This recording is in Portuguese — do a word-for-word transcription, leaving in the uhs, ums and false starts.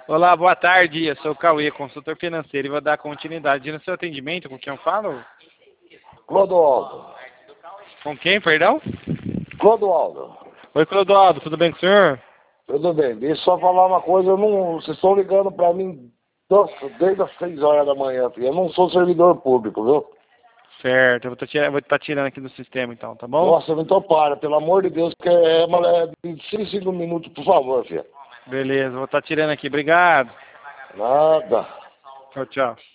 Olá, boa tarde. Eu sou o Cauê, consultor financeiro, e vou dar continuidade no seu atendimento. Com quem eu falo? Clodoaldo. Com quem, perdão? Clodoaldo. Oi, Clodoaldo, tudo bem com o senhor? Tudo bem. Deixa eu só falar uma coisa. Eu não, vocês estão ligando pra mim nossa, desde as seis horas da manhã, filho. Eu não sou servidor público, viu? Certo, eu vou estar tá tirando aqui do sistema então, tá bom? Nossa, então para, pelo amor de Deus, que é, uma, é de cinco, cinco minutos, por favor, filho. Beleza, vou estar tá tirando aqui. Obrigado. Nada. Tchau, tchau.